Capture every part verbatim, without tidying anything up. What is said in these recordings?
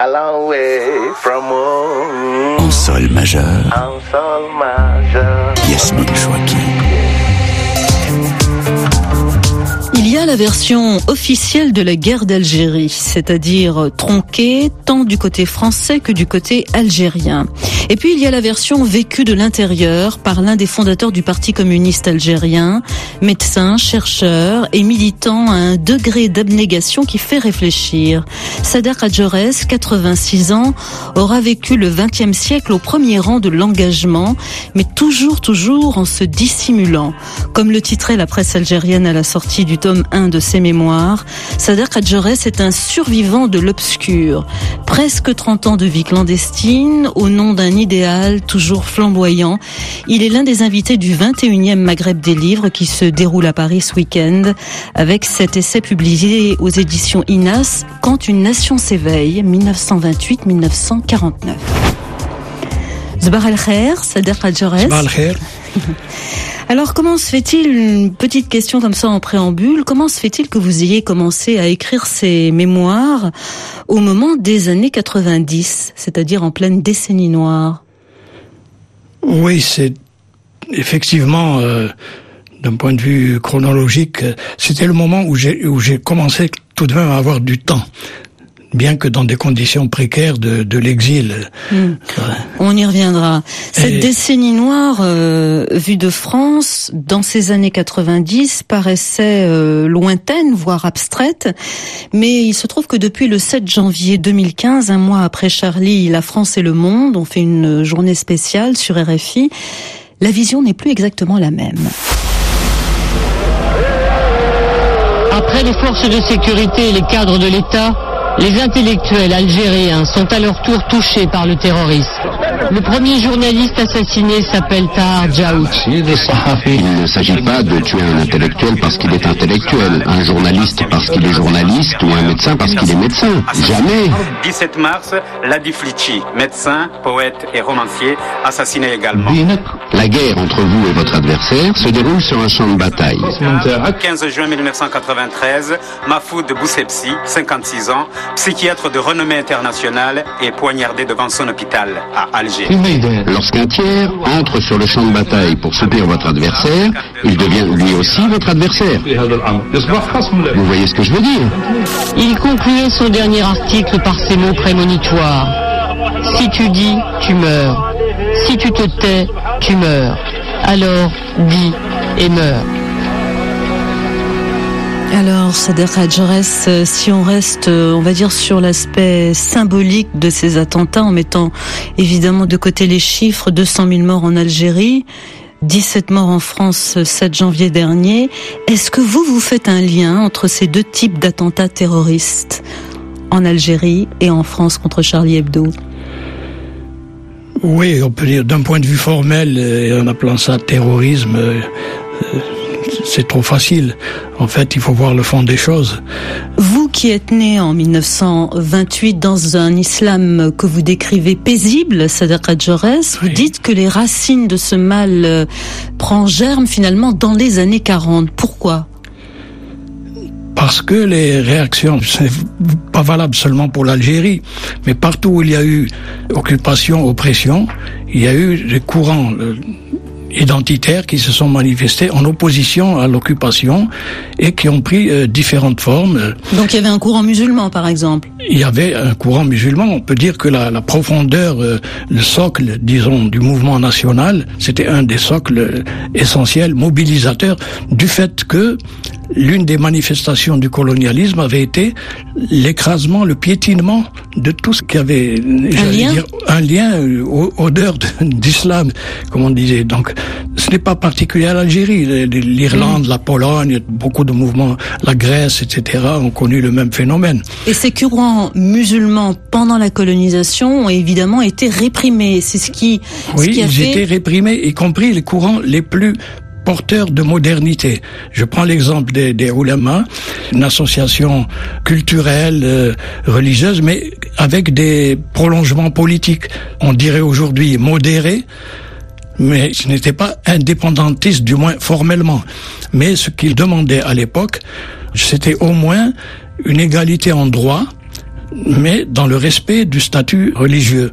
A long way from home. En sol majeur. En sol majeur. Yasmine Chouaki. Il y a la version officielle de la guerre d'Algérie, c'est-à-dire tronquée tant du côté français que du côté algérien. Et puis il y a la version vécue de l'intérieur par l'un des fondateurs du Parti communiste algérien, médecin, chercheur et militant à un degré d'abnégation qui fait réfléchir. Sadegh Adjerès, quatre-vingt-six ans, aura vécu le vingtième siècle au premier rang de l'engagement, mais toujours, toujours en se dissimulant. Comme le titrait la presse algérienne à la sortie du tome un de ses mémoires, Sadegh Adjerès est un survivant de l'obscur. Presque trente ans de vie clandestine, au nom d'un idéal toujours flamboyant. Il est l'un des invités du vingt et unième Maghreb des livres qui se déroule à Paris ce week-end, avec cet essai publié aux éditions Inas, Quand une nation s'éveille, mille neuf cent vingt-huit à mille neuf cent quarante-neuf. Zbar al-Khair, Sadegh Adjerès. Zbar al-Khair. Alors, comment se fait-il, une petite question comme ça en préambule, comment se fait-il que vous ayez commencé à écrire ces mémoires au moment des années quatre-vingt-dix, c'est-à-dire en pleine décennie noire? Oui, c'est effectivement, euh, d'un point de vue chronologique, c'était le moment où j'ai, où j'ai commencé tout de même à avoir du temps. Bien que dans des conditions précaires de, de l'exil. Mmh. Ouais. On y reviendra. Cette Et... décennie noire, euh, vue de France, dans ces années quatre-vingt-dix, paraissait euh, lointaine, voire abstraite. Mais il se trouve que depuis le sept janvier deux mille quinze, un mois après Charlie, La France et le Monde ont fait une journée spéciale sur R F I. La vision n'est plus exactement la même. Après les forces de sécurité et les cadres de l'État, les intellectuels algériens sont à leur tour touchés par le terrorisme. Le premier journaliste assassiné s'appelle Tahar Djaout. Il ne s'agit pas de tuer un intellectuel parce qu'il est intellectuel, un journaliste parce qu'il est journaliste ou un médecin parce qu'il est médecin. Jamais. dix-sept mars, Ladi Flitchi, médecin, poète et romancier, assassiné également. La guerre entre vous et votre adversaire se déroule sur un champ de bataille. quinze juin mille neuf cent quatre-vingt-treize, Mahfoud Boussepsi, cinquante-six ans, psychiatre de renommée internationale, est poignardé devant son hôpital à Alger. Lorsqu'un tiers entre sur le champ de bataille pour soutenir votre adversaire, il devient lui aussi votre adversaire. Vous voyez ce que je veux dire? Il concluait son dernier article par ces mots prémonitoires. Si tu dis, tu meurs. Si tu te tais, tu meurs. Alors, dis et meurs. Alors, Sadegh Adjerès, si on reste, on va dire, sur l'aspect symbolique de ces attentats, en mettant évidemment de côté les chiffres, deux cent mille morts en Algérie, dix-sept morts en France, sept janvier dernier, est-ce que vous, vous faites un lien entre ces deux types d'attentats terroristes, en Algérie et en France contre Charlie Hebdo? Oui, on peut dire, d'un point de vue formel, et en appelant ça terrorisme, euh, c'est trop facile. En fait, il faut voir le fond des choses. Vous qui êtes né en mille neuf cent vingt-huit dans un islam que vous décrivez paisible, Sadegh Adjerès, vous oui. dites que les racines de ce mal euh, prend germe finalement dans les années quarante. Pourquoi ? Parce que les réactions, c'est pas valable seulement pour l'Algérie, mais partout où il y a eu occupation, oppression, il y a eu des courants euh, identitaires qui se sont manifestés en opposition à l'occupation et qui ont pris euh, différentes formes. Donc il y avait un courant musulman, par exemple. Il y avait un courant musulman. On peut dire que la, la profondeur, euh, le socle, disons, du mouvement national, c'était un des socles essentiels, mobilisateurs, du fait que l'une des manifestations du colonialisme avait été l'écrasement, le piétinement de tout ce qui avait un lien, dire, un lien euh, odeur de, d'islam, comme on disait. Donc, ce n'est pas particulier à l'Algérie. L'Irlande, mmh. la Pologne, beaucoup de mouvements, la Grèce, et cetera, ont connu le même phénomène. Et ces courants musulmans, pendant la colonisation, ont évidemment été réprimés. C'est ce qui, oui, ce qui a ils fait... étaient réprimés, y compris les courants les plus porteurs de modernité. Je prends l'exemple des, des oulémas, une association culturelle, euh, religieuse, mais avec des prolongements politiques. On dirait aujourd'hui modérés, mais ce n'était pas indépendantiste, du moins formellement. Mais ce qu'ils demandaient à l'époque, c'était au moins une égalité en droit mais dans le respect du statut religieux.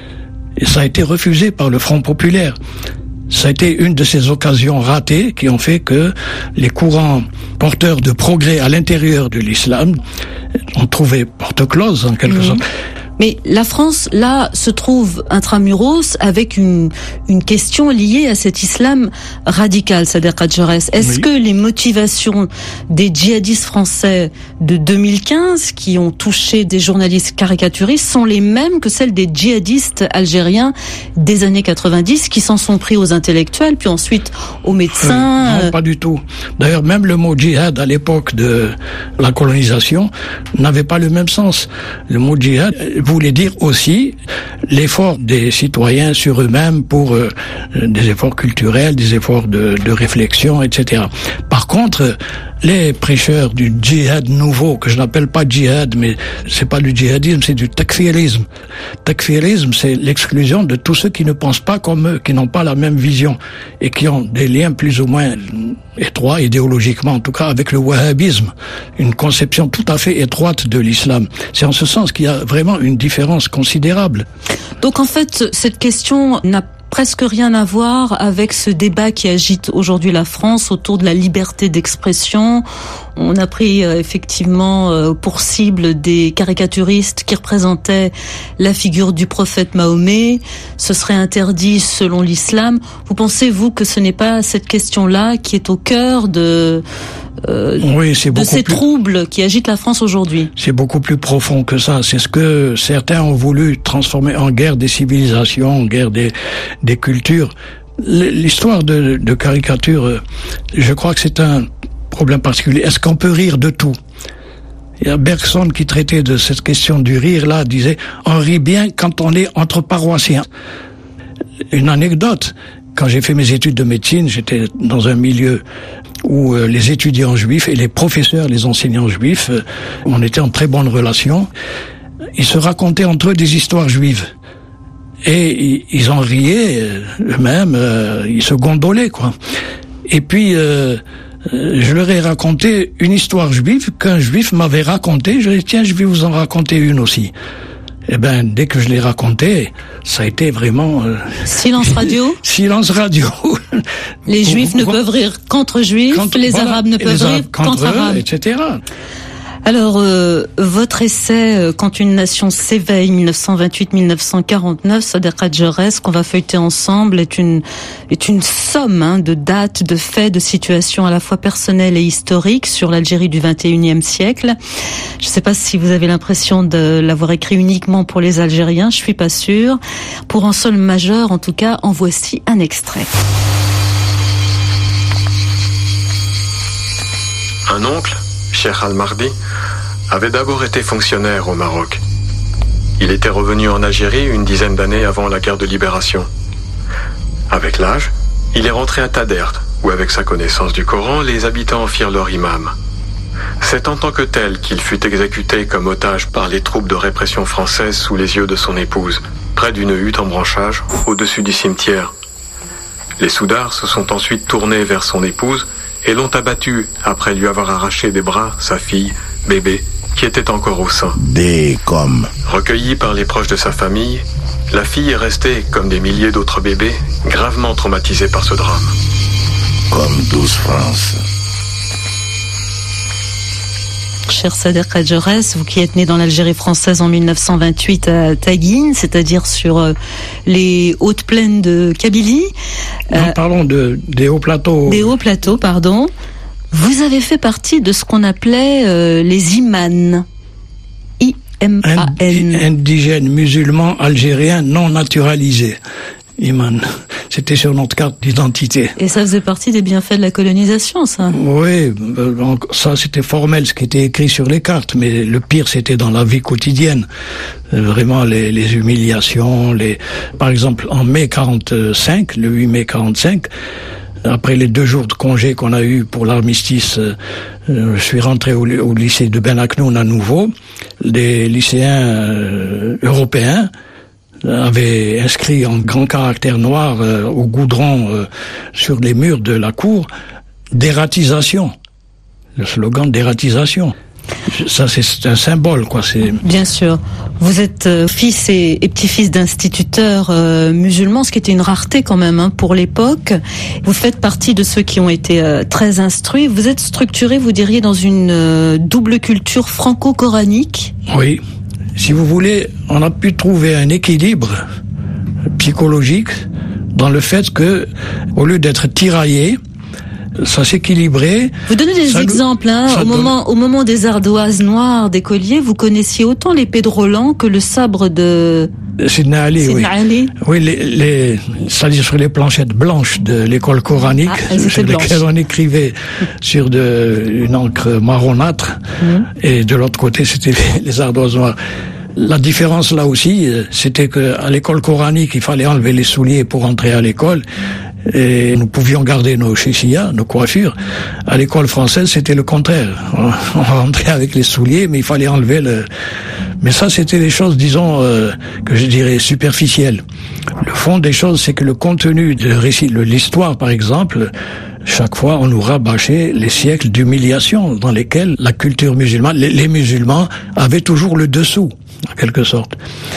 Et ça a été refusé par le Front populaire. Ça a été une de ces occasions ratées qui ont fait que les courants porteurs de progrès à l'intérieur de l'islam ont trouvé porte close en quelque mmh. sorte. Mais la France, là, se trouve intramuros avec une, une question liée à cet islam radical, Sader Kadjerès. Est-ce oui. que les motivations des djihadistes français de deux mille quinze, qui ont touché des journalistes caricaturistes, sont les mêmes que celles des djihadistes algériens des années quatre-vingt-dix, qui s'en sont pris aux intellectuels, puis ensuite aux médecins? Oui, non, pas du tout. D'ailleurs, même le mot djihad, à l'époque de la colonisation, n'avait pas le même sens. Le mot djihad voulait dire aussi l'effort des citoyens sur eux-mêmes pour euh, des efforts culturels, des efforts de, de réflexion, et cetera. Par contre, les prêcheurs du djihad nouveau, que je n'appelle pas djihad, mais c'est pas du djihadisme, c'est du takfirisme. Takfirisme, c'est l'exclusion de tous ceux qui ne pensent pas comme eux, qui n'ont pas la même vision et qui ont des liens plus ou moins étroits, idéologiquement en tout cas, avec le wahhabisme. Une conception tout à fait étroite de l'islam. C'est en ce sens qu'il y a vraiment une différence considérable. Donc en fait, cette question n'a presque rien à voir avec ce débat qui agite aujourd'hui la France autour de la liberté d'expression. On a pris euh, effectivement euh, pour cible des caricaturistes qui représentaient la figure du prophète Mahomet. Ce serait interdit selon l'islam. Vous pensez, vous, que ce n'est pas cette question-là qui est au cœur de, euh, oui, c'est de ces plus... troubles qui agitent la France aujourd'hui? C'est beaucoup plus profond que ça. C'est ce que certains ont voulu transformer en guerre des civilisations, en guerre des, des cultures. L'histoire de, de caricature, je crois que c'est un problème particulier. Est-ce qu'on peut rire de tout? Il y a Bergson qui traitait de cette question du rire, là, disait « on rit bien quand on est entre paroissiens ». Une anecdote, quand j'ai fait mes études de médecine, j'étais dans un milieu où euh, les étudiants juifs et les professeurs, les enseignants juifs, euh, on était en très bonne relation. Ils se racontaient entre eux des histoires juives. Et ils en riaient eux-mêmes, euh, ils se gondolaient, quoi. Et puis, euh, je leur ai raconté une histoire juive qu'un juif m'avait racontée. Je lui ai dit, tiens, je vais vous en raconter une aussi. Eh ben, dès que je l'ai raconté, ça a été vraiment... Euh... Silence radio. Silence radio. Les juifs ne peuvent rire qu'entre juifs, contre, les voilà, arabes ne peuvent rire qu'entre arabes, et cetera. Alors, euh, votre essai euh, « Quand une nation s'éveille » mille neuf cent vingt-huit mille neuf cent quarante-neuf, Sader Kadjerès, qu'on va feuilleter ensemble, est une est une somme hein, de dates, de faits, de situations à la fois personnelles et historiques sur l'Algérie du vingt et unième siècle. Je ne sais pas si vous avez l'impression de l'avoir écrit uniquement pour les Algériens, je suis pas sûre. Pour un sol majeur, en tout cas, en voici un extrait. Un oncle, Cheikh Al-Mardi, avait d'abord été fonctionnaire au Maroc. Il était revenu en Algérie une dizaine d'années avant la guerre de libération. Avec l'âge, il est rentré à Tadert, où avec sa connaissance du Coran, les habitants en firent leur imam. C'est en tant que tel qu'il fut exécuté comme otage par les troupes de répression françaises sous les yeux de son épouse, près d'une hutte en branchage, au-dessus du cimetière. Les soudards se sont ensuite tournés vers son épouse et l'ont abattu après lui avoir arraché des bras sa fille, bébé, qui était encore au sein. Des comme. Recueillie par les proches de sa famille, la fille est restée, comme des milliers d'autres bébés, gravement traumatisée par ce drame. Comme douze France. Cher Sader Kadjerès, vous qui êtes né dans l'Algérie française en mille neuf cent vingt-huit à Taguine, c'est-à-dire sur euh, les hautes plaines de Kabylie. Euh, non, parlons de, des hauts plateaux. Des hauts plateaux, pardon. Vous avez fait partie de ce qu'on appelait euh, les imams. I M A N. Indigènes musulmans algériens non naturalisés. Iman. C'était sur notre carte d'identité. Et ça faisait partie des bienfaits de la colonisation, ça? Oui, ça c'était formel, ce qui était écrit sur les cartes, mais le pire c'était dans la vie quotidienne. Vraiment les, les humiliations, les... Par exemple, en mai quarante-cinq, le huit mai quarante-cinq, après les deux jours de congé qu'on a eu pour l'armistice, euh, je suis rentré au, au lycée de Ben Aknoun à nouveau. Les lycéens euh, européens avait inscrit en grand caractère noir euh, au goudron euh, sur les murs de la cour « dératisation », le slogan « dératisation ». Ça, c'est un symbole, quoi. C'est... Bien sûr. Vous êtes euh, fils et, et petit-fils d'instituteurs euh, musulmans, ce qui était une rareté quand même hein, pour l'époque. Vous faites partie de ceux qui ont été euh, très instruits. Vous êtes structuré, vous diriez, dans une euh, double culture franco-coranique. Oui. Si vous voulez, on a pu trouver un équilibre psychologique dans le fait que, au lieu d'être tiraillé, ça s'équilibrait. Vous donnez des ça exemples, hein. Au donne... moment, au moment des ardoises noires, des colliers, vous connaissiez autant l'épée de Roland que le sabre de... Sidna Ali, oui. Ali. Oui, les, les, c'est-à-dire sur les planchettes blanches de l'école coranique, ah, sur lesquelles on écrivait sur de, une encre marronâtre, mmh. et de l'autre côté, c'était les ardoises noires. La différence là aussi, c'était que à l'école coranique, il fallait enlever les souliers pour entrer à l'école. Et nous pouvions garder nos chéchillas, nos coiffures. À l'école française, c'était le contraire. On rentrait avec les souliers, mais il fallait enlever le... Mais ça, c'était des choses, disons, euh, que je dirais superficielles. Le fond des choses, c'est que le contenu de récit, l'histoire, par exemple, chaque fois, on nous rabâchait les siècles d'humiliation dans lesquels la culture musulmane, les, les musulmans avaient toujours le dessous, en quelque sorte.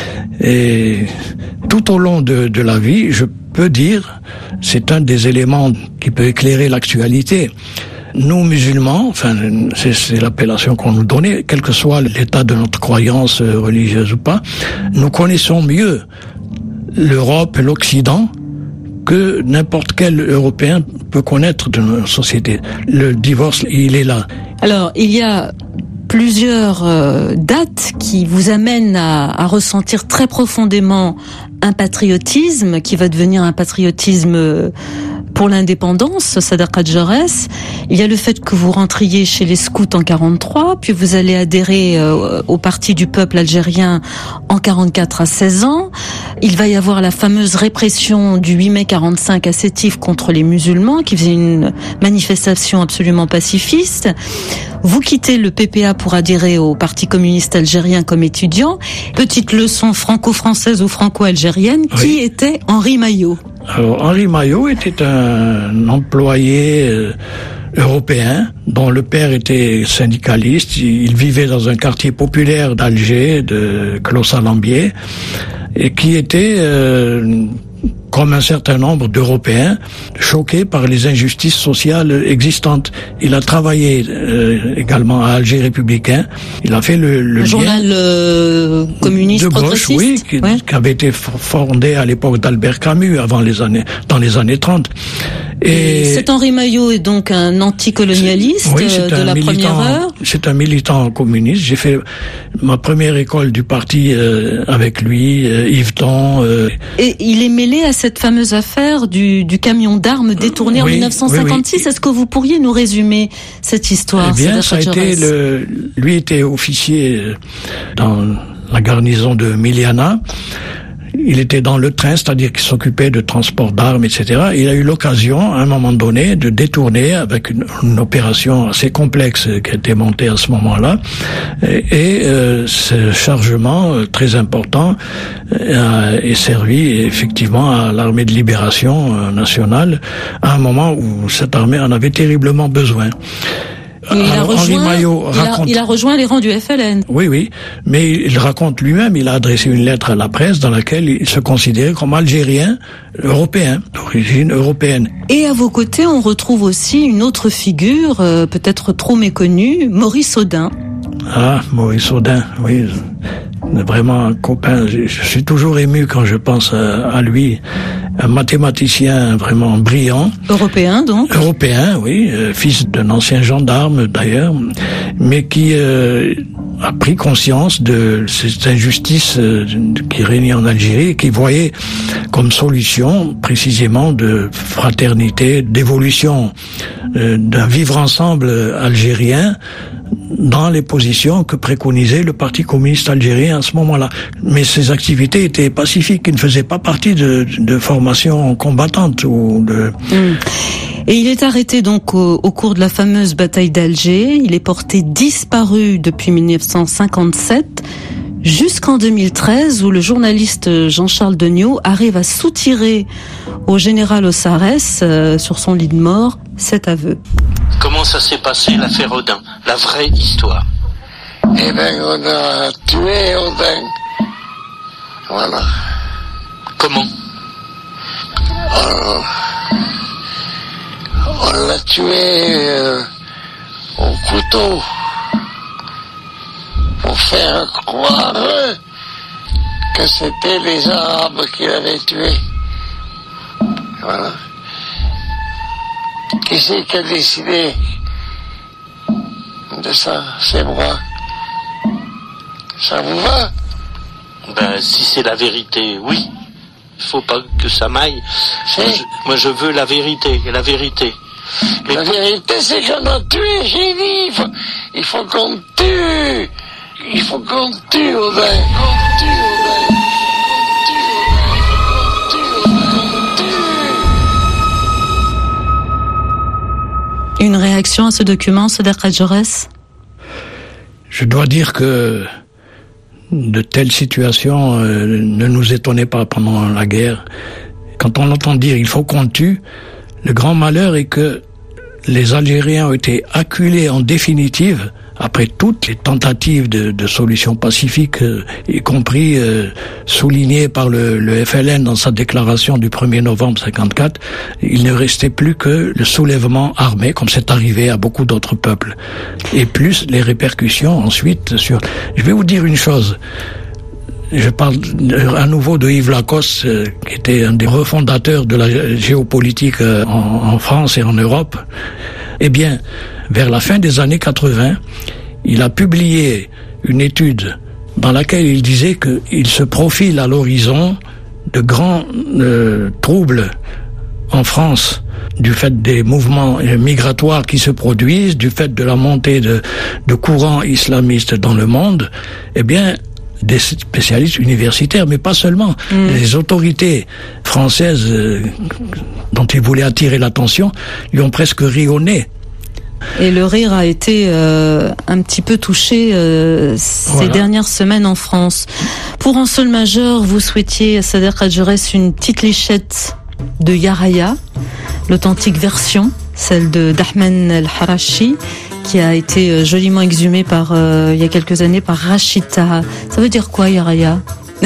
Et tout au long de, de la vie, je peux dire, c'est un des éléments qui peut éclairer l'actualité. Nous, musulmans, enfin, c'est, c'est l'appellation qu'on nous donnait, quel que soit l'état de notre croyance religieuse ou pas, nous connaissons mieux l'Europe et l'Occident que n'importe quel Européen peut connaître de nos sociétés. Le divorce, il est là. Alors, il y a plusieurs euh, dates qui vous amènent à, à ressentir très profondément un patriotisme qui va devenir un patriotisme pour l'indépendance, Sadakat Jarès. Il y a le fait que vous rentriez chez les scouts en quarante-trois, puis vous allez adhérer euh, au Parti du peuple algérien en quarante-quatre à seize ans. Il va y avoir la fameuse répression du huit mai quarante-cinq à Sétif contre les musulmans, qui faisait une manifestation absolument pacifiste. Vous quittez le P P A pour adhérer au Parti communiste algérien comme étudiant. Petite leçon franco-française ou franco-algérienne, oui. Qui était Henri Maillot? Alors, Henri Maillot était un employé euh, européen dont le père était syndicaliste. Il vivait dans un quartier populaire d'Alger, de Clos-Salambier, et qui était, euh, comme un certain nombre d'Européens, choqués par les injustices sociales existantes. Il a travaillé euh, également à Alger républicain. Il a fait le, le un journal euh, communiste de gauche, oui, qui, ouais. qui avait été fondé à l'époque d'Albert Camus, avant les années, dans les années trente. Et, et cet Henri Maillot est donc un anticolonialiste oui, c'est de un la militant, première heure. C'est un militant communiste. J'ai fait ma première école du parti euh, avec lui, euh, Yveton. Euh, et il est mêlé à cette fameuse affaire du, du camion d'armes détourné oui, en dix-neuf cent cinquante-six. Oui, oui. Est-ce que vous pourriez nous résumer cette histoire? Eh bien, ça a été le, lui était officier dans la garnison de Miliana. Il était dans le train, c'est-à-dire qu'il s'occupait de transport d'armes, et cetera. Il a eu l'occasion, à un moment donné, de détourner avec une, une opération assez complexe qui a été montée à ce moment-là. Et, et euh, ce chargement euh, très important euh, est servi effectivement à l'armée de libération euh, nationale à un moment où cette armée en avait terriblement besoin. Et il, a rejoint, Maillot raconte... il, a, il a rejoint les rangs du F L N. Oui, oui. Mais il raconte lui-même, il a adressé une lettre à la presse dans laquelle il se considérait comme algérien, européen, d'origine européenne. Et à vos côtés, on retrouve aussi une autre figure, euh, peut-être trop méconnue, Maurice Audin. Ah, Maurice Audin, oui. Vraiment un copain. Je, je suis toujours ému quand je pense à, à lui. Un mathématicien vraiment brillant. Européen, donc. Européen, oui. Euh, fils d'un ancien gendarme, d'ailleurs. Mais qui euh, a pris conscience de cette injustice euh, qui régnait en Algérie et qui voyait comme solution, précisément, de fraternité, d'évolution, euh, d'un vivre ensemble algérien dans les positions que préconisait le Parti communiste algérien à ce moment-là. Mais ces activités étaient pacifiques, ils ne faisaient pas partie de, de formations combattantes ou de... Mmh. Et il est arrêté donc au, au cours de la fameuse bataille d'Alger. Il est porté disparu depuis mille neuf cent cinquante-sept jusqu'en deux mille treize, où le journaliste Jean-Charles Degnaud arrive à soutirer au général Ossarès, euh, sur son lit de mort, cet aveu. Comment ça s'est passé, l'affaire Audin? La vraie histoire. Eh bien, on a tué Odin. Voilà. Comment? Alors, on l'a tué euh, au couteau pour faire croire que c'était les Arabes qui l'avaient tué. Voilà. Qui c'est qui a décidé de ça? C'est moi. Ça vous va? Ben, si c'est la vérité, oui. Il faut pas que ça m'aille. Moi je, moi, je veux la vérité, la vérité. Mais la vérité, c'est qu'on a tué, j'ai dit. Il faut, il faut qu'on tue. Il faut qu'on tue, Odin. Qu'on tue, Odin. Une réaction à ce document, Sadiq Hadj-Djorès? Je dois dire que de telles situations euh, ne nous étonnaient pas pendant la guerre. Quand on entend dire « il faut qu'on tue », le grand malheur est que les Algériens ont été acculés en définitive, après toutes les tentatives de, de solutions pacifiques, euh, y compris euh, soulignées par le, le F L N dans sa déclaration du premier novembre cinquante-quatre, il ne restait plus que le soulèvement armé, comme c'est arrivé à beaucoup d'autres peuples. Et plus les répercussions ensuite sur... Je vais vous dire une chose. Je parle à nouveau de Yves Lacoste, euh, qui était un des refondateurs de la géopolitique euh, en, en France et en Europe. Eh bien, vers la fin des années quatre-vingts, il a publié une étude dans laquelle il disait qu'il se profile à l'horizon de grands euh, troubles en France, du fait des mouvements migratoires qui se produisent, du fait de la montée de, de courants islamistes dans le monde. Eh bien, des spécialistes universitaires, mais pas seulement. Mmh. Les autorités françaises euh, dont il voulait attirer l'attention lui ont presque ri au nez. Et le rire a été euh, un petit peu touché euh, ces voilà. dernières semaines en France. Pour un sol majeur, vous souhaitiez, Sadiq Hadj-Djorès, une petite lichette de Yaraya, l'authentique version, celle de d'Ahmed El-Harachi, qui a été joliment exhumée par, euh, il y a quelques années par Rachida. Ça veut dire quoi, Yaraya?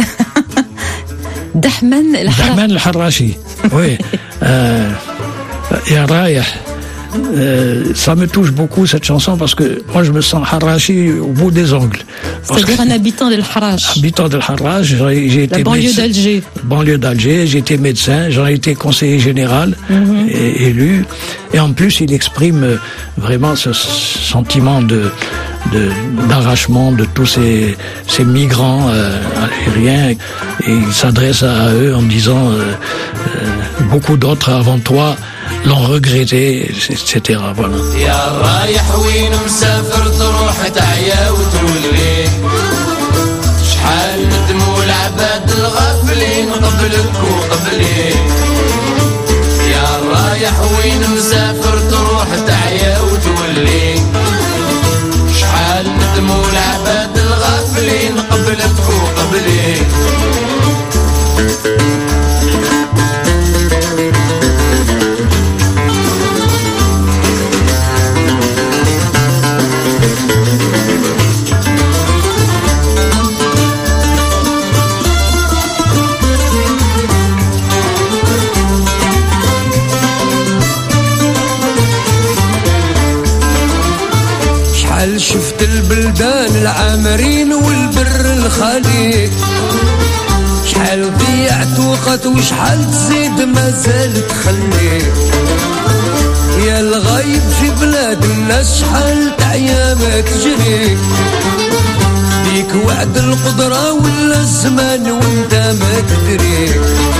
D'Ahmed El-Harachi. D'Ahmed El-Harachi, oui. euh, Yaraya. Euh, ça me touche beaucoup cette chanson parce que moi je me sens Harachi au bout des ongles. C'est-à-dire un habitant d'El Harrach. Habitant d'El Harrach, j'ai, j'ai été la banlieue médecin, d'Alger. Banlieue d'Alger, j'ai été médecin, j'en ai été conseiller général, mm-hmm. et, élu, et en plus il exprime vraiment ce sentiment de, de d'arrachement de tous ces, ces migrants euh, algériens, et il s'adresse à eux en disant euh, euh, beaucoup d'autres avant toi l'ont regretté, et cetera. Voilà. شفت البلدان العامرين والبر الخليج شحال ضيعت وقت وشحال تزيد مازال تخلي يا الغايب في بلاد الناس شحال تعيا ما تجري ديك وعد القدرة ولا الزمان وانت ما تدري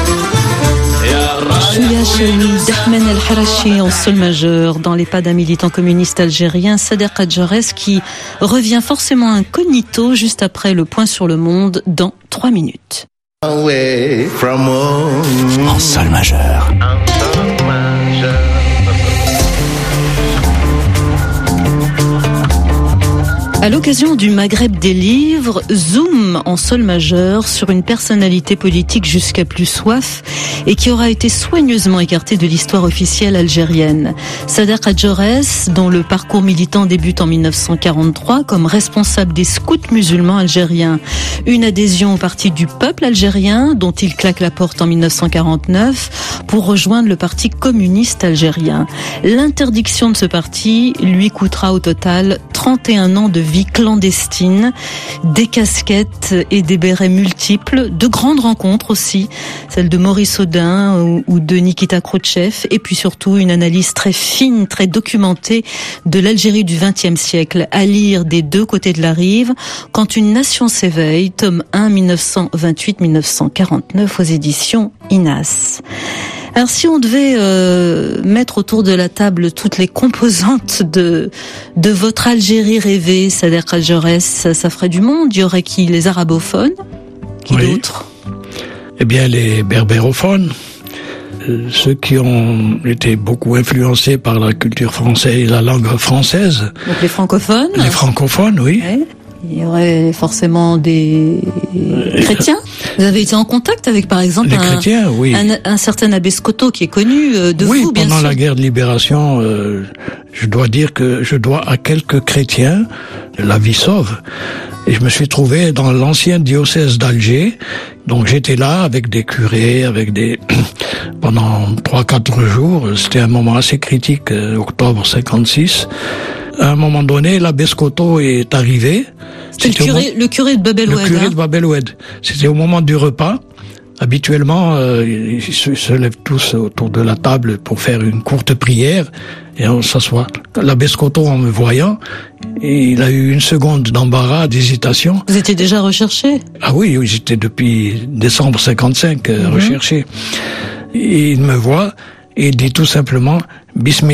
d'Ahmed El-Harachi en sol majeur dans les pas d'un militant communiste algérien, Sadiq Hadj-Djorès, qui revient forcément incognito juste après le point sur le monde dans trois minutes. Away from home. En sol majeur. En sol majeur. À l'occasion du Maghreb des livres, zoom en sol majeur sur une personnalité politique jusqu'à plus soif et qui aura été soigneusement écartée de l'histoire officielle algérienne. Sadek Adjorès, dont le parcours militant débute en mille neuf cent quarante-trois comme responsable des scouts musulmans algériens. Une adhésion au parti du peuple algérien, dont il claque la porte en mille neuf cent quarante-neuf pour rejoindre le parti communiste algérien. L'interdiction de ce parti lui coûtera au total trente et un ans de vie clandestine, des casquettes et des bérets multiples, de grandes rencontres aussi, celles de Maurice Audin ou, ou de Nikita Khrouchtchev, et puis surtout une analyse très fine, très documentée de l'Algérie du vingtième siècle, à lire des deux côtés de la rive, Quand une nation s'éveille, tome un, mille neuf cent vingt-huit mille neuf cent quarante-neuf aux éditions Inas. Alors si on devait euh, mettre autour de la table toutes les composantes de de votre Algérie rêvée, Sadek Adjorès, ça, ça ferait du monde. Il y aurait qui? Les arabophones? Qui oui. d'autres? Eh bien les berbérophones, euh, ceux qui ont été beaucoup influencés par la culture française et la langue française. Donc les francophones? Les francophones, oui. Ouais. Il y aurait forcément des chrétiens. Vous avez été en contact avec, par exemple, les un, chrétiens, oui. un, un certain abbé Scotto qui est connu de oui, vous, bien sûr. Oui, pendant la guerre de libération, euh, je dois dire que je dois à quelques chrétiens la vie sauve. Et je me suis trouvé dans l'ancien diocèse d'Alger. Donc j'étais là avec des curés, avec des pendant trois, quatre jours. C'était un moment assez critique, euh, octobre cinquante-six. À un moment donné, l'abbé Scotto est arrivé. C'était le curé, mo- le curé de Bab el-Oued. Le curé hein. de Bab el-Oued. C'était au moment du repas. Habituellement, euh, ils se, se lèvent tous autour de la table pour faire une courte prière et on s'assoit. L'abbé Scotto, en me voyant, il a eu une seconde d'embarras, d'hésitation. Vous étiez déjà recherché? Ah oui, oui, j'étais depuis décembre cinquante-cinq euh, mm-hmm. recherché. Et il me voit et il dit tout simplement « Bismillah ».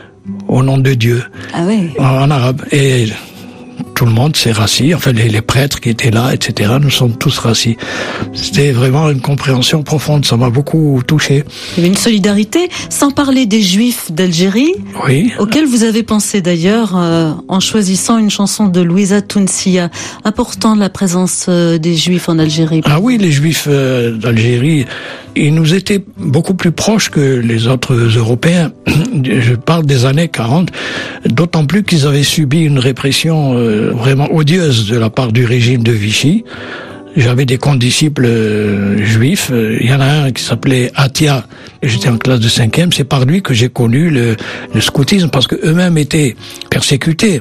Au nom de Dieu. Ah oui. En, en arabe. Et tout le monde s'est rassis, enfin les, les prêtres qui étaient là, et cetera. Nous sommes tous rassis. C'était vraiment une compréhension profonde, ça m'a beaucoup touché. Il y avait une solidarité, sans parler des Juifs d'Algérie, oui. auxquels vous avez pensé d'ailleurs euh, en choisissant une chanson de Louisa Tounsia, important la présence euh, des Juifs en Algérie. Ah oui, les Juifs euh, d'Algérie, ils nous étaient beaucoup plus proches que les autres Européens. Je parle des années quarante, d'autant plus qu'ils avaient subi une répression euh, vraiment odieuse de la part du régime de Vichy. J'avais des condisciples euh, juifs. Il y en a un qui s'appelait Atia. J'étais en classe de cinquième. C'est par lui que j'ai connu le, le scoutisme, parce que eux-mêmes étaient persécutés.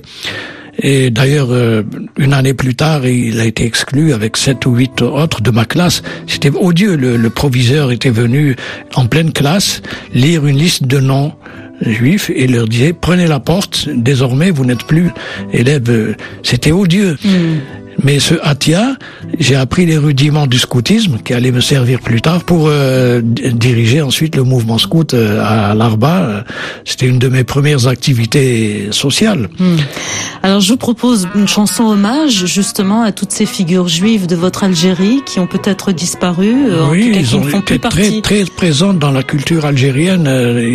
Et d'ailleurs, euh, une année plus tard, il a été exclu avec sept ou huit autres de ma classe. C'était odieux. Le, le proviseur était venu en pleine classe lire une liste de noms juifs et leur disait « Prenez la porte, désormais vous n'êtes plus élève ». C'était odieux. Mmh. Mais ce Atia, j'ai appris les rudiments du scoutisme qui allait me servir plus tard pour euh, diriger ensuite le mouvement scout euh, à l'Arba. C'était une de mes premières activités sociales. Mmh. Alors je vous propose une chanson hommage justement à toutes ces figures juives de votre Algérie qui ont peut-être disparu, euh, oui, en tout cas ils qui ont ne font été plus partie. très, très présentes dans la culture algérienne.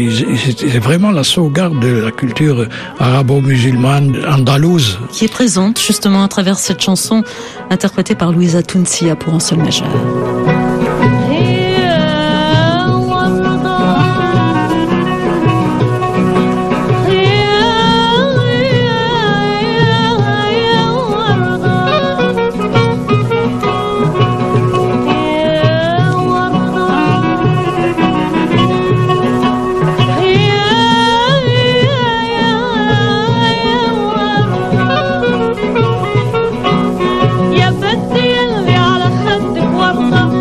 C'est vraiment la sauvegarde de la culture arabo-musulmane andalouse. Qui est présente justement à travers cette chanson interprétée par Louisa Tounsia pour un sol majeur. يا بدي اللي على خدك ورطة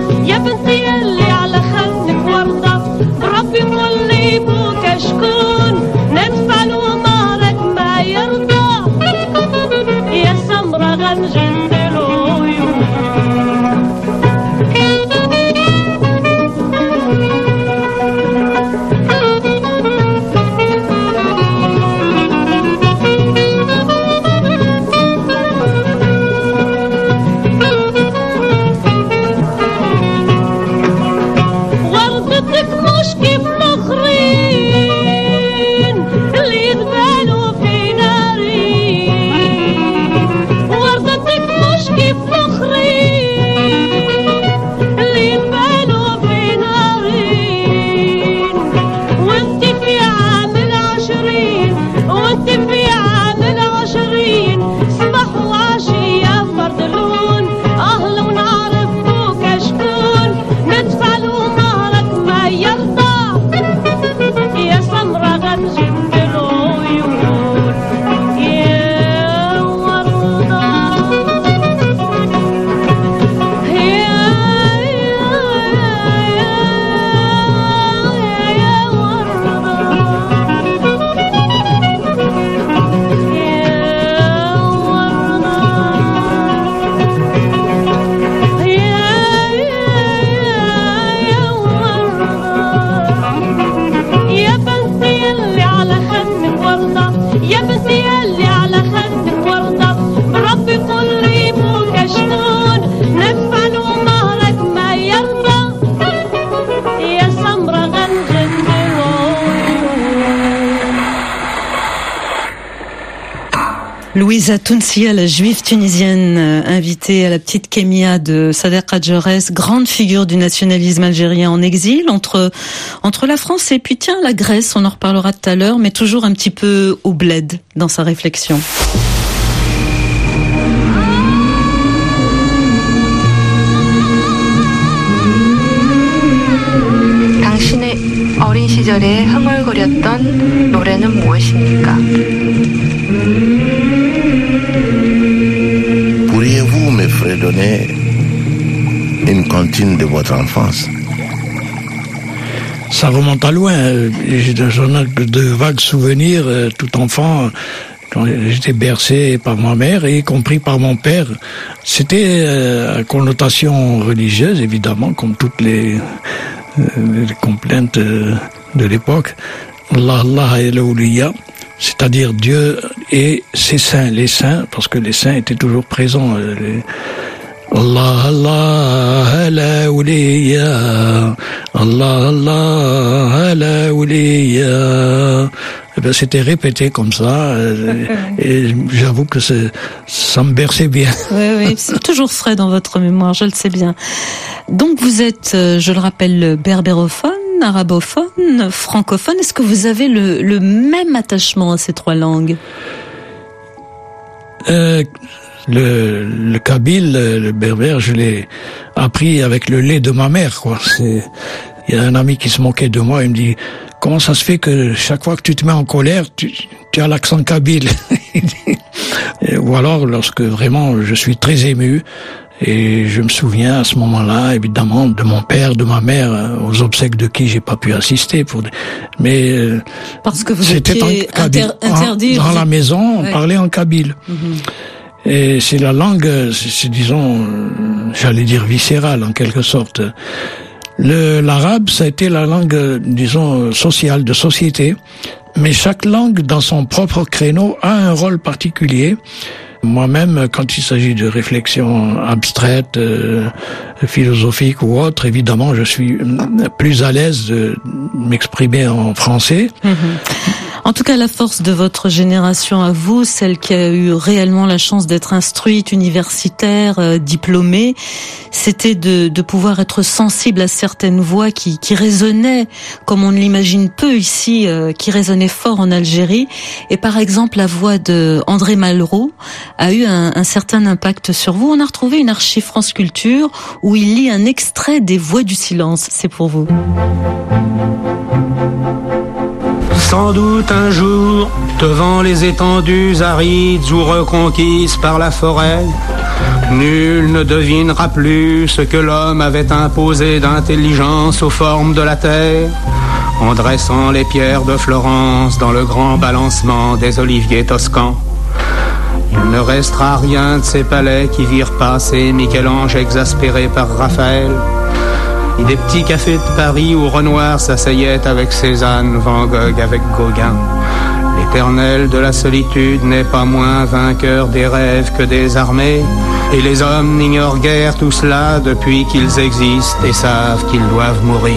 Louisa Tounsia, la juive tunisienne euh, invitée à la petite kémia de Sader Hadjerès, grande figure du nationalisme algérien en exil entre entre la France et puis tiens la Grèce, on en reparlera tout à l'heure, mais toujours un petit peu au bled dans sa réflexion. 당신의 어린 시절에 흥얼거렸던 노래는 무엇입니까? Pourriez-vous me fredonner une comptine de votre enfance? Ça remonte à loin. J'ai de vagues souvenirs, tout enfant. J'étais bercé par ma mère et y compris par mon père. C'était à connotation religieuse, évidemment, comme toutes les, les complaintes de l'époque. Allah, Allah et l'awliya, c'est-à-dire Dieu et ses saints, les saints, parce que les saints étaient toujours présents. Les, Allah, Allah, l'awliya, Allah, Allah, l'awliya. Eh ben, c'était répété comme ça, et j'avoue que ça me berçait bien. Oui, oui, c'est toujours frais dans votre mémoire, je le sais bien. Donc vous êtes, je le rappelle, berbérophone, arabophone, francophone. Est-ce que vous avez le, le même attachement à ces trois langues? euh, le, le kabyle, le berbère, je l'ai appris avec le lait de ma mère, quoi. C'est, il y a un ami qui se moquait de moi, il me dit, comment ça se fait que chaque fois que tu te mets en colère, tu, tu as l'accent kabyle? Ou alors, lorsque vraiment je suis très ému, et je me souviens à ce moment-là, évidemment, de mon père, de ma mère, aux obsèques de qui j'ai pas pu assister. Pour... Mais parce que vous c'était étiez en kabyle. Inter- interdit. Dans vous... la maison, on ouais. parlait en kabyle. Mm-hmm. Et c'est la langue, c'est, c'est disons, j'allais dire viscérale en quelque sorte. Le, l'arabe, ça a été la langue, disons, sociale, de société. Mais chaque langue, dans son propre créneau, a un rôle particulier. Moi-même, quand il s'agit de réflexions abstraites, euh, philosophiques ou autres, évidemment, je suis plus à l'aise de m'exprimer en français. Mmh. En tout cas, la force de votre génération à vous, celle qui a eu réellement la chance d'être instruite, universitaire, euh, diplômée, c'était de, de pouvoir être sensible à certaines voix qui, qui résonnaient, comme on ne l'imagine peu ici, euh, qui résonnaient fort en Algérie. Et par exemple, la voix de André Malraux a eu un, un certain impact sur vous. On a retrouvé une archive France Culture où il lit un extrait des Voix du silence. C'est pour vous. Sans doute un jour, devant les étendues arides ou reconquises par la forêt, nul ne devinera plus ce que l'homme avait imposé d'intelligence aux formes de la terre, en dressant les pierres de Florence dans le grand balancement des oliviers toscans. Il ne restera rien de ces palais qui virent passer Michel-Ange exaspéré par Raphaël, ni des petits cafés de Paris où Renoir s'asseyait avec Cézanne, Van Gogh avec Gauguin. L'éternel de la solitude n'est pas moins vainqueur des rêves que des armées, et les hommes n'ignorent guère tout cela depuis qu'ils existent et savent qu'ils doivent mourir.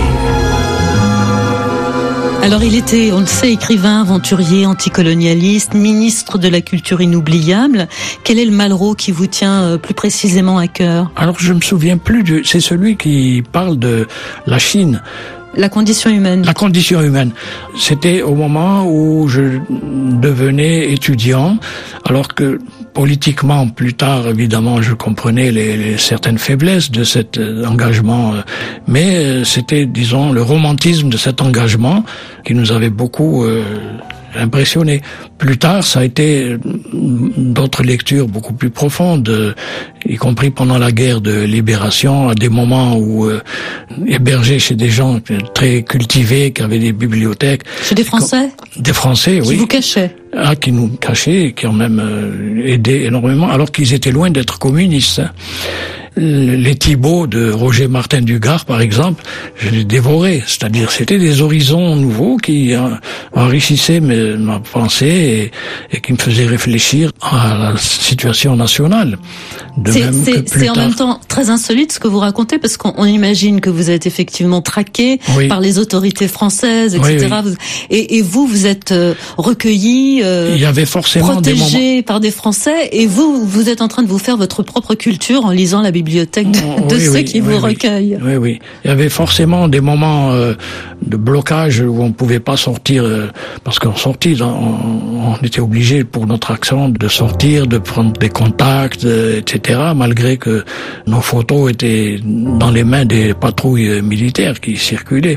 Alors il était, on le sait, écrivain, aventurier, anticolonialiste, ministre de la culture inoubliable. Quel est le Malraux qui vous tient plus précisément à cœur? Alors je me souviens plus du, c'est celui qui parle de la Chine. La condition humaine. La condition humaine. C'était au moment où je devenais étudiant, alors que politiquement, plus tard, évidemment, je comprenais les, les certaines faiblesses de cet engagement, mais c'était, disons, le romantisme de cet engagement qui nous avait beaucoup euh, impressionné. Plus tard, ça a été d'autres lectures beaucoup plus profondes, y compris pendant la guerre de libération, à des moments où euh, hébergé chez des gens très cultivés, qui avaient des bibliothèques. Chez des Français? Des Français, oui. Qui vous cachaient? Ah, qui nous cachaient, qui ont même euh, aidé énormément, alors qu'ils étaient loin d'être communistes. Hein. les Thibauts de Roger Martin du Gard, par exemple, je les dévorais. C'est-à-dire, c'était des horizons nouveaux qui enrichissaient mes, ma pensée et, et qui me faisaient réfléchir à la situation nationale. De c'est même c'est, que plus c'est en tard. même temps très insolite ce que vous racontez, parce qu'on on imagine que vous êtes effectivement traqué Oui. par les autorités françaises, et cetera. Oui, oui. Vous- Et, et vous, vous êtes euh, recueilli, euh, Il y avait forcément des moments. protégé par des Français, et vous, vous êtes en train de vous faire votre propre culture en lisant la bibliothèque de, de Oui, ceux oui, qui oui, vous oui. recueillent. Oui, oui. Il y avait forcément des moments euh, de blocage où on ne pouvait pas sortir, euh, parce qu'en sortie, on, on était obligé pour notre action de sortir, de prendre des contacts, euh, et cetera, malgré que nos photos étaient dans les mains des patrouilles militaires qui circulaient.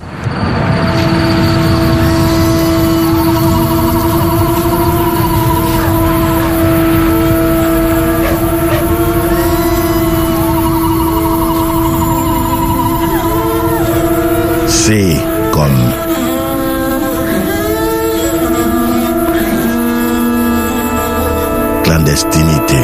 C'est comme clandestinité.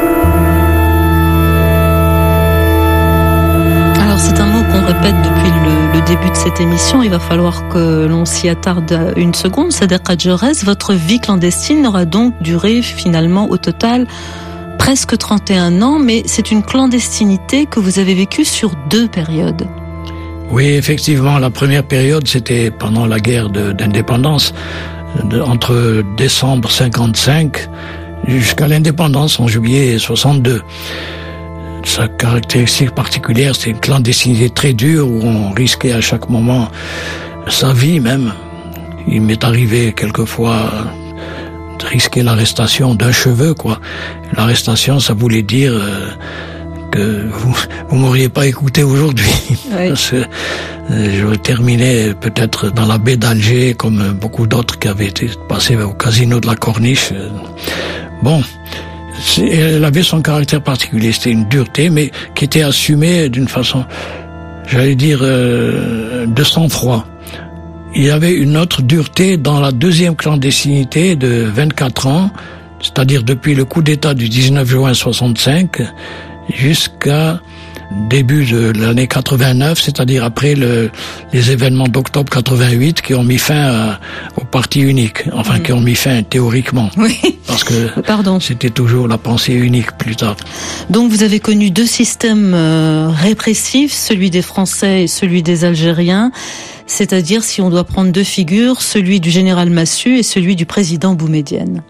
Alors c'est un mot qu'on répète depuis le, le début de cette émission. Il va falloir que l'on s'y attarde une seconde. Sadiqa Djerres, votre vie clandestine aura donc duré finalement au total presque trente et un ans, mais c'est une clandestinité que vous avez vécue sur deux périodes. Oui, effectivement, la première période, c'était pendant la guerre de, d'indépendance, de, entre décembre cinquante-cinq jusqu'à l'indépendance en juillet soixante-deux. Sa caractéristique particulière, c'était une clandestinité très dure où on risquait à chaque moment sa vie même. Il m'est arrivé quelquefois de risquer l'arrestation d'un cheveu, quoi. L'arrestation, ça voulait dire euh, que vous, vous m'auriez pas écouté aujourd'hui. Oui. Parce que euh, je terminais peut-être dans la baie d'Alger, comme beaucoup d'autres qui avaient été passés au casino de la Corniche. Bon, c'est, elle avait son caractère particulier, c'était une dureté, mais qui était assumée d'une façon, j'allais dire, euh, de sang-froid. Il y avait une autre dureté dans la deuxième clandestinité de vingt-quatre ans, c'est-à-dire depuis le coup d'État du dix-neuf juin soixante-cinq jusqu'à début de l'année quatre-vingt-neuf, c'est-à-dire après le, les événements d'octobre quatre-vingt-huit qui ont mis fin à, au parti unique, enfin mmh. qui ont mis fin théoriquement, oui. parce que Pardon. C'était toujours la pensée unique plus tard. Donc vous avez connu deux systèmes euh, répressifs, celui des Français et celui des Algériens, c'est-à-dire, si on doit prendre deux figures, celui du général Massu et celui du président Boumedienne.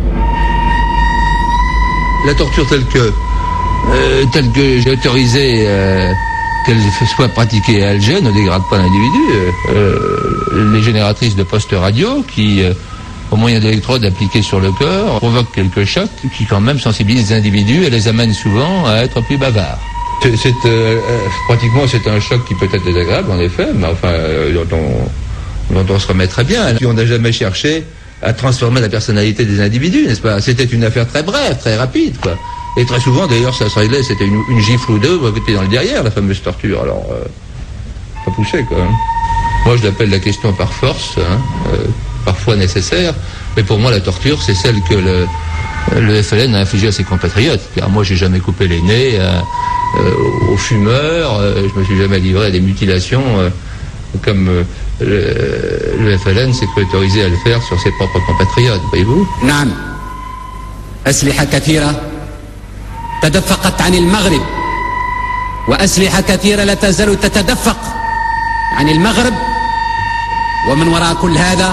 La torture telle que Euh, telle que j'ai autorisé euh, qu'elle soit pratiquée à Alger ne dégrade pas l'individu. Euh, les génératrices de postes radio qui, euh, au moyen d'électrodes appliquées sur le corps, provoquent quelques chocs qui quand même sensibilisent les individus et les amènent souvent à être plus bavards. C'est, c'est euh, pratiquement c'est un choc qui peut être désagréable en effet, mais enfin euh, dont, on, dont on se remet très bien. On n'a jamais cherché à transformer la personnalité des individus, n'est-ce pas? C'était une affaire très brève, très rapide, quoi. Et très souvent, d'ailleurs, ça se réglait, c'était une, une gifle ou deux, vous avez été dans le derrière, la fameuse torture. Alors, euh, ça poussait, quand même. Moi, je l'appelle la question par force, hein, euh, parfois nécessaire. Mais pour moi, la torture, c'est celle que le, le F L N a infligée à ses compatriotes. Car moi, j'ai jamais coupé les nez euh, euh, aux fumeurs, euh, je me suis jamais livré à des mutilations euh, comme euh, le, le F L N s'est cru autorisé à le faire sur ses propres compatriotes, voyez-vous. نعم. أسلحة كثيرة تدفقت عن المغرب وأسلحة كثيرة لا تزال تتدفق عن المغرب ومن وراء كل هذا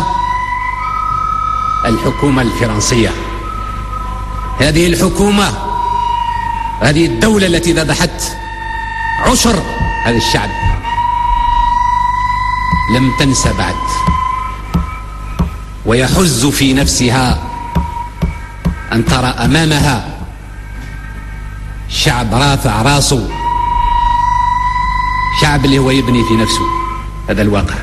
الحكومة الفرنسية. هذه الحكومة هذه الدولة التي ذبحت عشر هذا الشعب لم تنسى بعد ويحز في نفسها أن ترى أمامها شعب رافع راسه، شعب اللي هو يبني في نفسه هذا الواقع.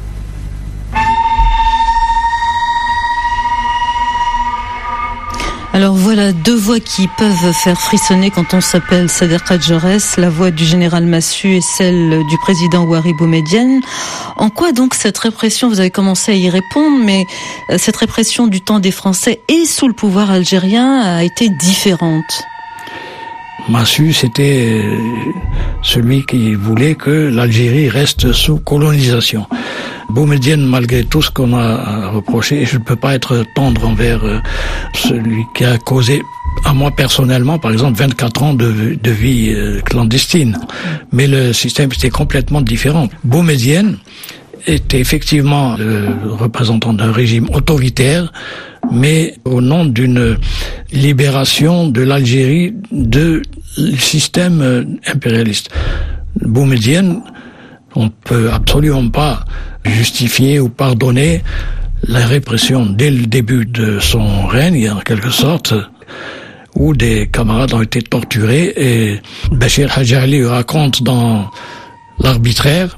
Alors voilà deux voix qui peuvent faire frissonner quand on s'appelle Sadiqa Djerres, la voix du général Massu et celle du président Houari Boumedienne. En quoi donc cette répression, vous avez commencé à y répondre, mais cette répression du temps des Français et sous le pouvoir algérien a été différente? Massu, c'était celui qui voulait que l'Algérie reste sous colonisation. Boumedienne, malgré tout ce qu'on a reproché, je ne peux pas être tendre envers celui qui a causé, à moi personnellement, par exemple, vingt-quatre ans de, de vie clandestine. Mais le système était complètement différent. Boumedienne était effectivement le représentant d'un régime autoritaire, mais au nom d'une libération de l'Algérie de système impérialiste. Boumedienne, on peut absolument pas justifier ou pardonner la répression dès le début de son règne, en quelque sorte, où des camarades ont été torturés, et Bachir Hadji Ali raconte dans L'Arbitraire,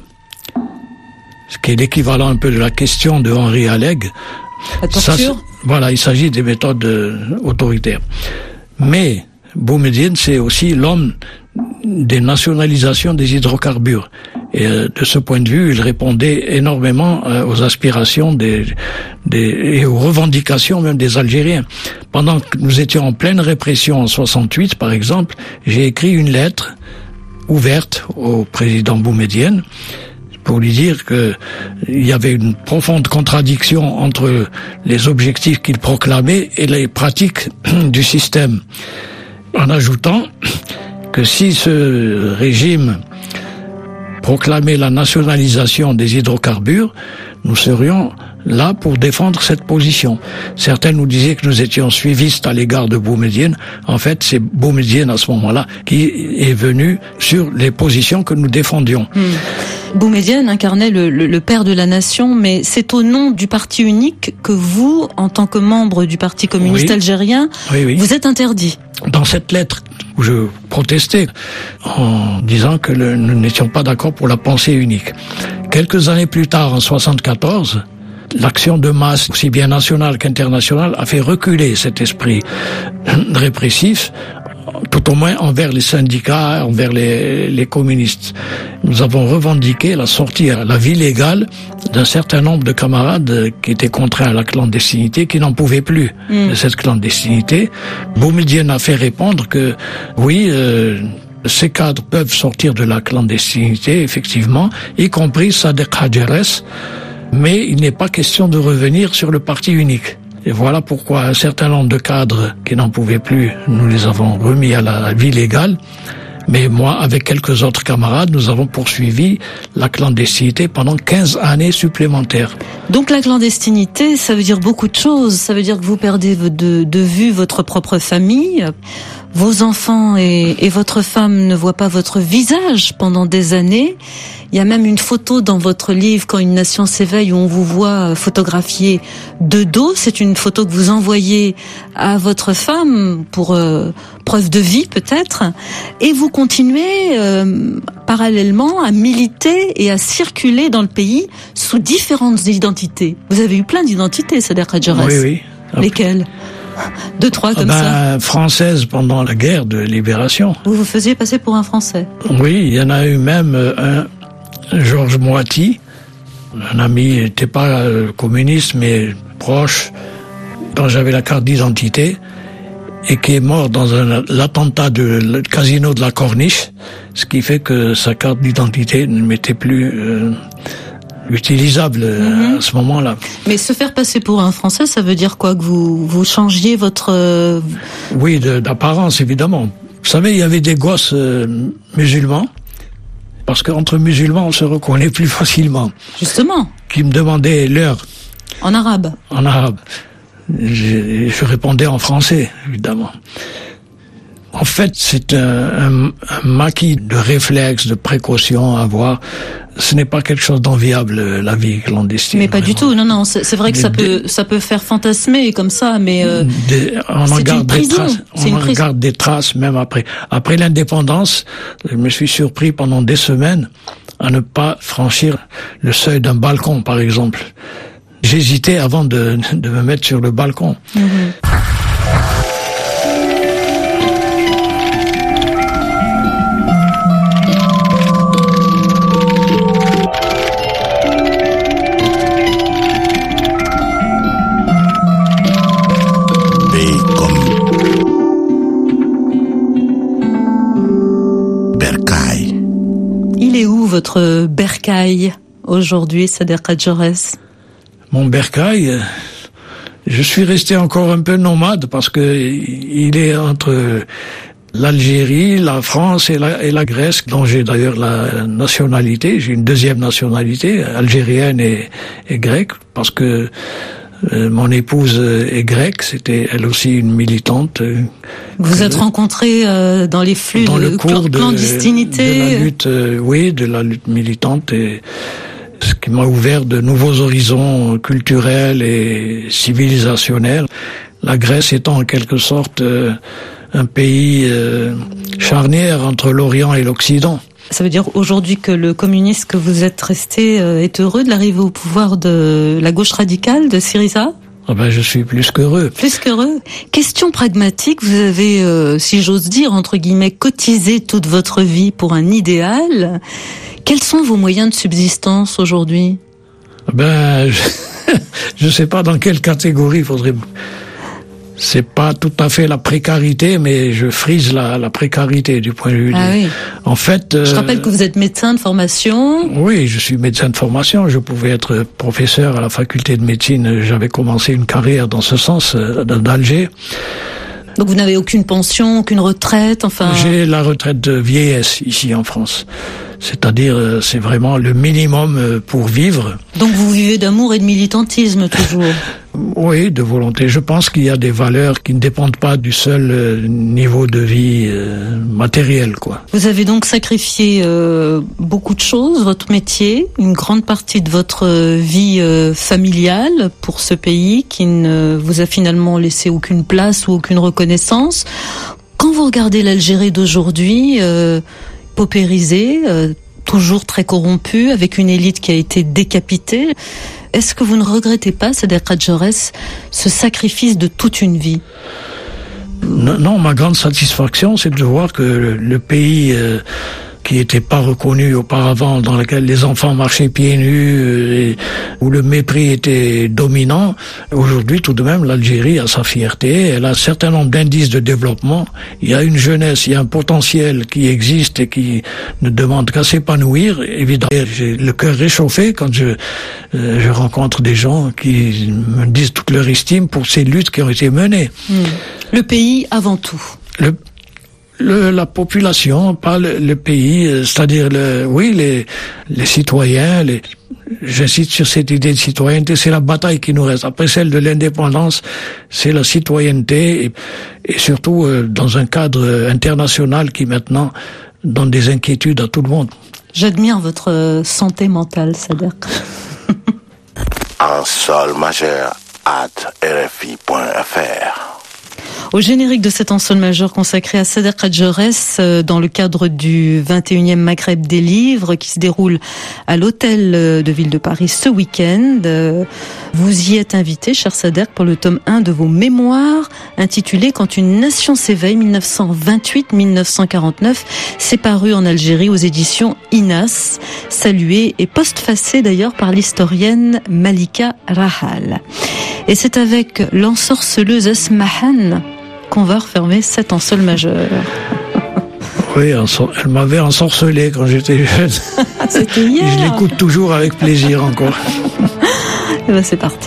ce qui est l'équivalent un peu de la question de Henri Alleg. La torture. Ça, voilà, il s'agit des méthodes euh, autoritaires. Mais Boumedienne, c'est aussi l'homme des nationalisations des hydrocarbures. Et euh, de ce point de vue, il répondait énormément euh, aux aspirations des, des, et aux revendications même des Algériens. Pendant que nous étions en pleine répression en soixante-huit, par exemple, j'ai écrit une lettre ouverte au président Boumedienne pour lui dire que il y avait une profonde contradiction entre les objectifs qu'il proclamait et les pratiques du système, en ajoutant que si ce régime proclamait la nationalisation des hydrocarbures, nous serions là pour défendre cette position. Certains nous disaient que nous étions suivistes à l'égard de Boumedienne. En fait, c'est Boumedienne à ce moment-là qui est venu sur les positions que nous défendions. Mmh. Boumedienne incarnait le, le, le père de la nation, mais c'est au nom du parti unique que vous, en tant que membre du Parti communiste oui. algérien, oui, oui. vous êtes interdit. Dans cette lettre où je protestais en disant que le, nous n'étions pas d'accord pour la pensée unique. Quelques années plus tard, en soixante-quatorze, l'action de masse, aussi bien nationale qu'internationale, a fait reculer cet esprit répressif, tout au moins envers les syndicats, envers les, les communistes. Nous avons revendiqué la sortie à la vie légale d'un certain nombre de camarades qui étaient contraints à la clandestinité, qui n'en pouvaient plus mmh. de cette clandestinité. Boumedienne a fait répondre que oui, euh, ces cadres peuvent sortir de la clandestinité, effectivement, y compris Sadek Hadjeres, mais il n'est pas question de revenir sur le parti unique. Et voilà pourquoi un certain nombre de cadres qui n'en pouvaient plus, nous les avons remis à la vie légale. Mais moi, avec quelques autres camarades, nous avons poursuivi la clandestinité pendant quinze années supplémentaires. Donc la clandestinité, ça veut dire beaucoup de choses. Ça veut dire que vous perdez de, de vue votre propre famille. Vos enfants et, et votre femme ne voient pas votre visage pendant des années. Il y a même une photo dans votre livre, Quand une nation s'éveille, où on vous voit photographié de dos. C'est une photo que vous envoyez à votre femme pour euh, preuve de vie peut-être. Et vous continuez euh, parallèlement à militer et à circuler dans le pays sous différentes identités. Vous avez eu plein d'identités, Sadek Hadjeres. Oui, oui. Lesquelles ? Deux, trois comme ben, ça. Française pendant la guerre de libération. Vous vous faisiez passer pour un Français. Oui, il y en a eu même un, Georges Moiti, un ami, n'était pas euh, communiste, mais proche, dont j'avais la carte d'identité, et qui est mort dans un, l'attentat du le casino de la Corniche, ce qui fait que sa carte d'identité ne m'était plus euh, utilisable mm-hmm. à ce moment-là. Mais se faire passer pour un Français, ça veut dire quoi? Que vous, vous changiez votre... Euh... Oui, de, d'apparence, évidemment. Vous savez, il y avait des gosses euh, musulmans, parce qu'entre musulmans, on se reconnaît plus facilement. Justement. Qui me demandaient l'heure. En arabe. En arabe. Je, je répondais en français, évidemment. En fait, c'est un, un, un maquis de réflexes, de précautions à avoir. Ce n'est pas quelque chose d'enviable, la vie clandestine. Mais pas vraiment. du tout. Non, non. C'est, c'est vrai que des, ça peut, des, ça peut faire fantasmer comme ça, mais euh, des, on c'est en garde une prison. Des traces, c'est on une en garde des traces même après. Après l'indépendance, je me suis surpris pendant des semaines à ne pas franchir le seuil d'un balcon, par exemple. J'hésitais avant de, de me mettre sur le balcon. Mmh. Il est où votre bercail aujourd'hui, Sader Kadjores? Mon bercail, je suis resté encore un peu nomade parce que il est entre l'Algérie, la France et la, et la Grèce, dont j'ai d'ailleurs la nationalité. J'ai une deuxième nationalité, algérienne et, et grecque, parce que euh, mon épouse est grecque, c'était elle aussi une militante. Vous vous êtes rencontrés euh, dans les flux dans de le cours clandestinité de, de la lutte, euh, oui, de la lutte militante, et ce qui m'a ouvert de nouveaux horizons culturels et civilisationnels. La Grèce étant en quelque sorte euh, un pays euh, charnière entre l'Orient et l'Occident. Ça veut dire aujourd'hui que le communiste que vous êtes resté euh, est heureux de l'arrivée au pouvoir de la gauche radicale, de Syriza? Ah ben, je suis plus qu'heureux. Plus qu'heureux. Question pragmatique, vous avez, euh, si j'ose dire, entre guillemets, cotisé toute votre vie pour un idéal. Quels sont vos moyens de subsistance aujourd'hui? Ben, je ne sais pas dans quelle catégorie il faudrait... C'est pas tout à fait la précarité, mais je frise la, la précarité du point de vue. Ah de... oui. En fait, je euh... rappelle que vous êtes médecin de formation. Oui, je suis médecin de formation. Je pouvais être professeur à la faculté de médecine. J'avais commencé une carrière dans ce sens d'Alger. Donc vous n'avez aucune pension, aucune retraite, enfin. J'ai la retraite de vieillesse ici en France. C'est-à-dire, c'est vraiment le minimum pour vivre. Donc vous vivez d'amour et de militantisme toujours. Oui, de volonté. Je pense qu'il y a des valeurs qui ne dépendent pas du seul niveau de vie euh, matériel, quoi. Vous avez donc sacrifié euh, beaucoup de choses, votre métier, une grande partie de votre vie euh, familiale pour ce pays qui ne vous a finalement laissé aucune place ou aucune reconnaissance. Quand vous regardez l'Algérie d'aujourd'hui, euh, paupérisée, euh, toujours très corrompue, avec une élite qui a été décapitée, est-ce que vous ne regrettez pas, Sader Kadjores, ce sacrifice de toute une vie? Non, non, ma grande satisfaction, c'est de voir que le, le pays euh, qui n'était pas reconnu auparavant, dans lequel les enfants marchaient pieds nus, euh, et, où le mépris était dominant, aujourd'hui tout de même l'Algérie a sa fierté, elle a un certain nombre d'indices de développement, il y a une jeunesse, il y a un potentiel qui existe et qui ne demande qu'à s'épanouir. Évidemment, j'ai le cœur réchauffé quand je, euh, je rencontre des gens qui me disent toute leur estime pour ces luttes qui ont été menées. Mmh. Le pays avant tout. Le Le, la population, pas le, le pays, c'est-à-dire, le, oui, les, les citoyens, les, j'insiste sur cette idée de citoyenneté, c'est la bataille qui nous reste. Après celle de l'indépendance, c'est la citoyenneté, et, et surtout euh, dans un cadre international qui maintenant donne des inquiétudes à tout le monde. J'admire votre santé mentale, Sader. En sol majeur, at r f i point f r. Au générique de cet en sol majeur consacré à Sader Kadjores dans le cadre du vingt et unième Maghreb des livres qui se déroule à l'hôtel de Ville de Paris ce week-end. Vous y êtes invité, cher Sader, pour le tome un de vos mémoires intitulé Quand une nation s'éveille, mille neuf cent vingt-huit à mille neuf cent quarante-neuf. C'est paru en Algérie aux éditions Inas, salué et postfacé d'ailleurs par l'historienne Malika Rahal. Et c'est avec l'ensorceleuse Asmahan qu'on va refermer cet en sol majeur. Oui, elle m'avait ensorcelé quand j'étais jeune. C'était hier. Et je l'écoute toujours avec plaisir encore. Et ben c'est parti.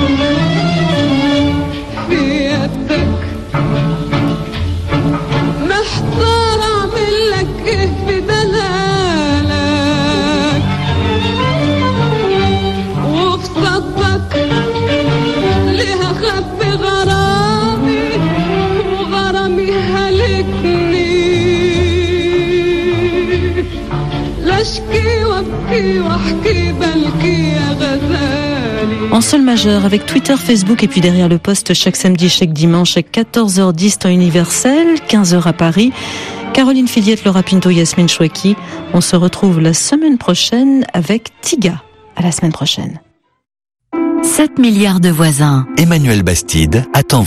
ما En sol majeur, avec Twitter, Facebook et puis derrière le poste chaque samedi, chaque dimanche à quatorze heures dix temps universel, quinze heures à Paris. Caroline Filiette, Laura Pinto, Yasmine Chouaki. On se retrouve la semaine prochaine avec Tiga. À la semaine prochaine. sept milliards de voisins. Emmanuel Bastide attend